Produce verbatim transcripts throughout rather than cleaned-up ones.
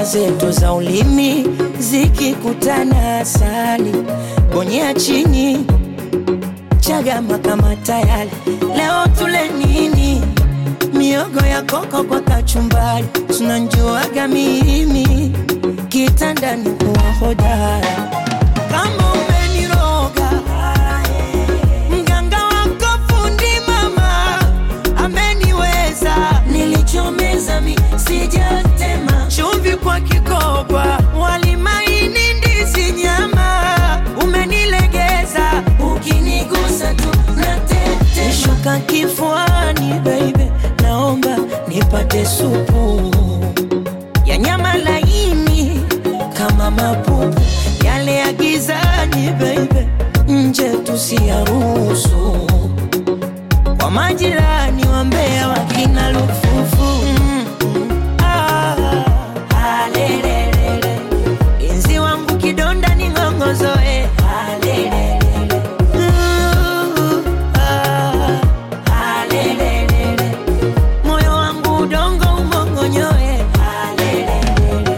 zetu za ulimi zikikutana asali, bonyea chini, chagama kama tayari. Leo tule nini? Miogo ya koko kwa kachumbari, tunanjuaga mimi kitandani kuwa hodari. Kama umeniroga, mganga wako fundi mama ameniweza. Nilichomeza mi sijatema, chumvi kwa kikoba, wali maini ndizi nyama. Umenilegeza, ukinigusa tu natete. Shuka kifuani baby, naomba nipate supu ya nyama laini kama mapupu yale ya gizani baby, nje tusiyaruhusu. Kwa majirani wambea wakina lufufu. mm -mm. Ah, halelelele, inzi wangu kidonda ni ngongozoe. Halelelele, uh, ah, halelelele, moyo wangu udongo umongonyoe. Halelelele.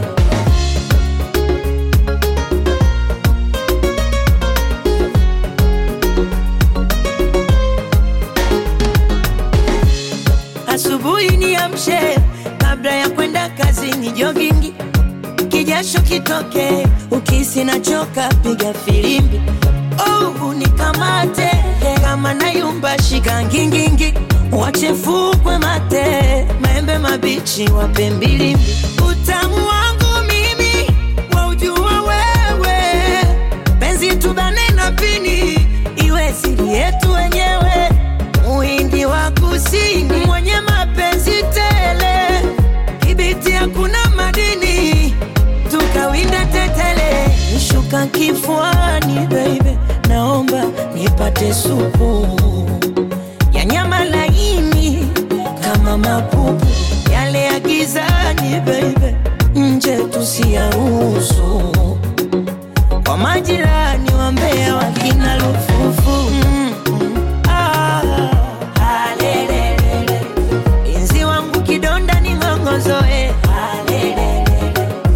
Asubuhi niamshe, kabla ya kwenda kazini jogingi, kijasho kitoke, ukisi na choka piga filimbi. Oh, unikamate, kama nayumba shika ngingingi, wache fukwe mate, maembe mabichi wape mbilimbi. Utamu wangu mimi waujua wewe, penzi tubane na pini, iwe siri yetu wenyewe. Muhindi wa kusini mwenye mapenzi tele, kibiti hakuna madini, tukawinda tetele. Nishuka kifuani baby, naomba nipate supu ya nyama laini kama mapupu yale ya gizani baby, nje tusiyaruhusu. Kwa majirani wambea wakina lufufu. mm -mm. Ah, halelelele, inzi wangu kidonda ni ngongozoe. Halelelele,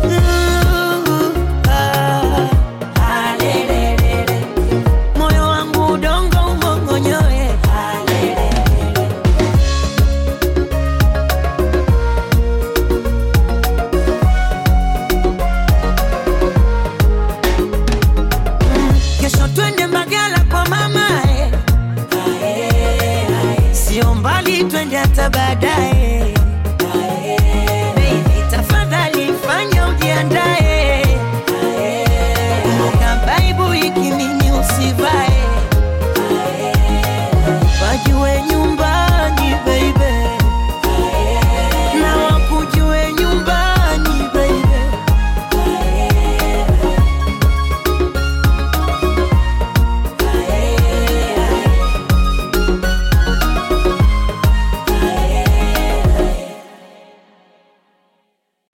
uh, ah, halelelele, moyo wangu udongo umongonyoe. Halelelele. Kesho twende Mbagala kwa mama eh. Ae, ae. Sio mbali twende hata baadaye.